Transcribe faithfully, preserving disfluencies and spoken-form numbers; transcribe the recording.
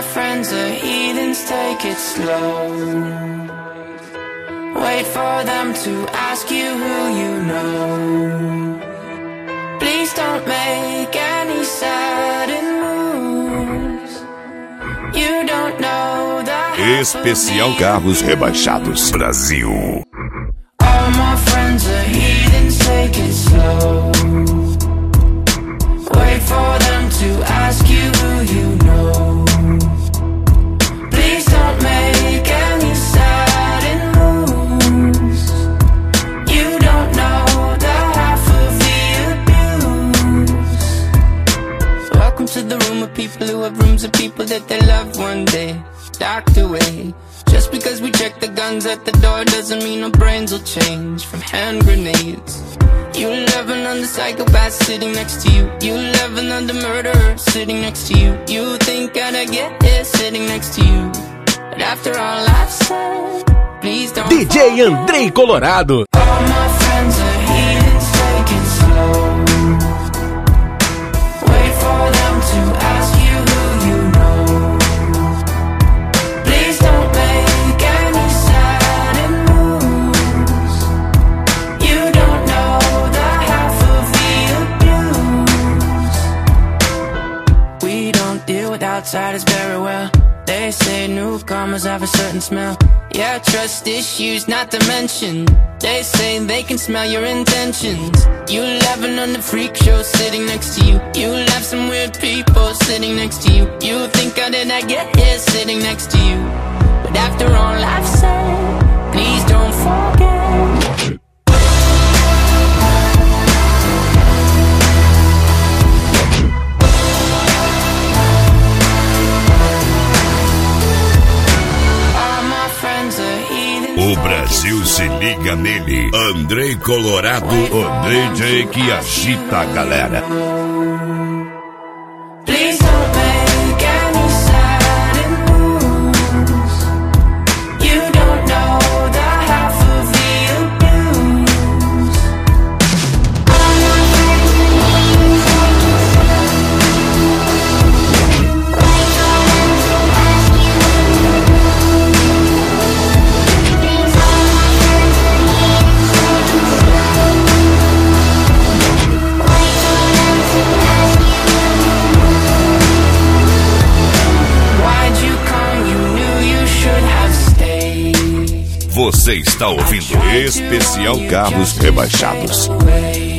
friends are heathens, take it slow. Wait for them to ask you who you know. Please don't make any sudden moves. You don't know the Especial Carros Rebaixados Brasil. All my friends are heathens, take it slow. Wait for them to ask you who you know. Please don't make any sudden moves. You don't know the half of the abuse. Welcome to the room of people who have rooms of people that they love one day docked away. Just because we check the guns at the door doesn't mean our brains will change from hand grenades. You loving on the psychopath sitting next to you. You loving on the murderer sitting next to you. You think I'd get here sitting next to you. But after all I've said, please don't D J Andrei Colorado. All my friends are heathens, take it slow. Wait for them to ask you who you know. Please don't make any sudden moves. You don't know the half of the abuse. We don't deal with outsiders very well. They say newcomers have a certain smell. Yeah, trust issues not to mention. They say they can smell your intentions. You laughing on the freak show sitting next to you. You laugh some weird people sitting next to you. You think how did I get here sitting next to you. But after all I've said, please don't forget. O Brasil se liga nele. Andrei Colorado, o D J que agita a galera. Please don't make any sudden moves. You don't know the half of the abuse. Você está ouvindo Especial Carros Rebaixados.